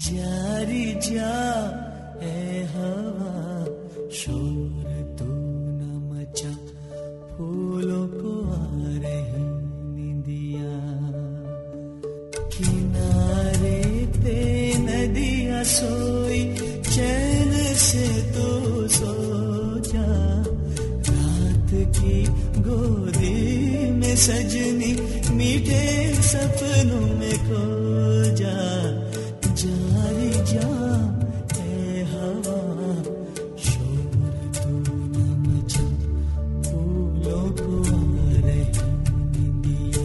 जारी जा ए हवा, शोर तू न मचा, फूलों को आ रही निंदिया। किनारे पे नदियाँ सोई, चैन से तो सो जा। रात की गोदी में सजनी, मीठे सपनों में खो जा। जारी जा ए हवा, शोर तू न मचा, फूलों को आ रही निंदिया।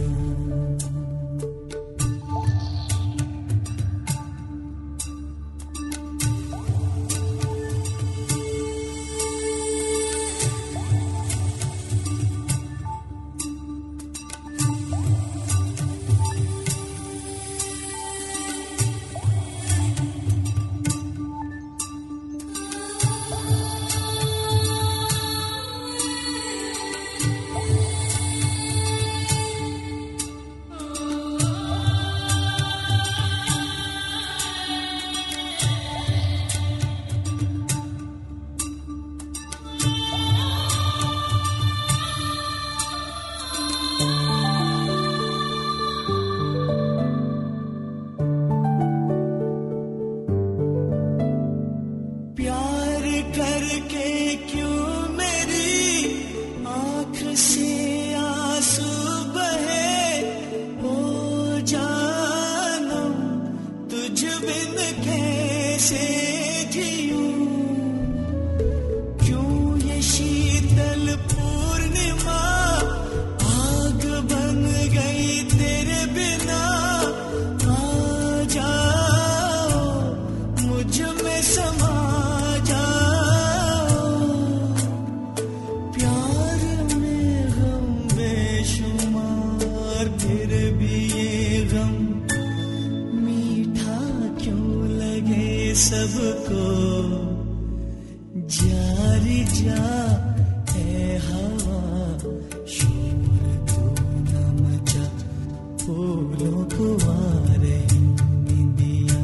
सबको जारी जा ए हवा, शोर तू न मचा, फूलों को आ रही निंदिया।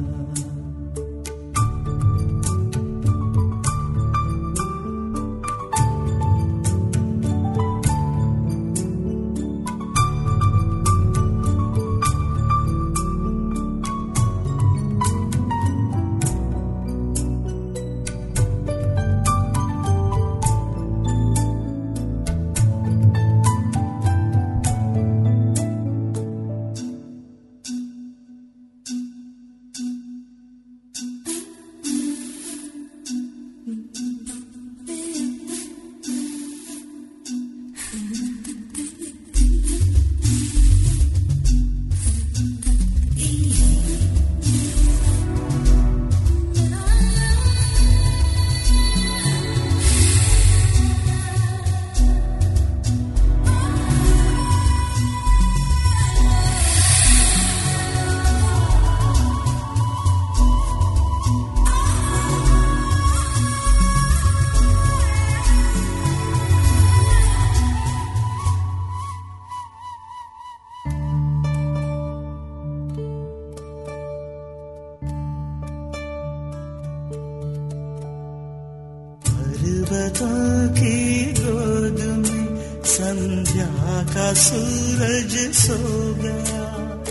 पर्वतों की गोद में संध्या का सूरज सो गया,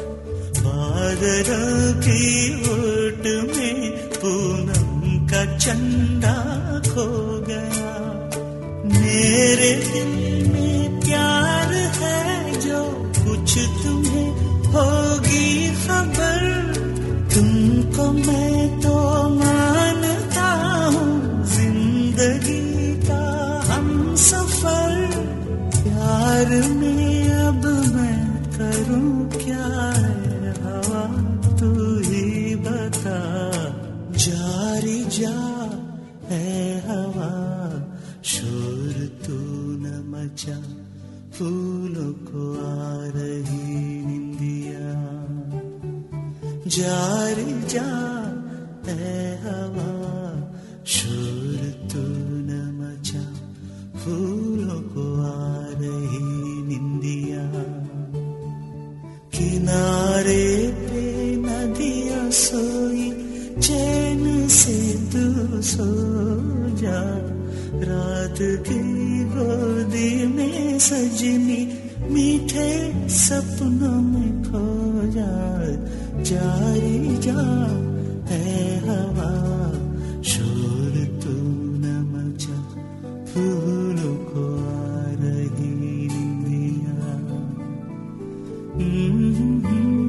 बादलों की ओट में पूनम का चंदा खो गया। मेरे दिल में प्यार है जो कुछ तुम्हें होगी खबर, तुमको मैं तो मानता हूँ जिंदगी का हम सफर। प्यार में अब मैं करूँ क्या है हवा, तू ही बता। जारी जा है हवा, शोर तू न मचा, फूलों को आ रही निंदिया। जारी जा है हवा, शोर तू न मचा, फूलों को आ रही निंदिया। किनारे पे नदियाँ सोई, सो जा, रात की गोदी में सजनी मीठे सपनों में खो जा। जारी जा है हवा, शोर तू न मचा, फूलों को आ रही निंदिया।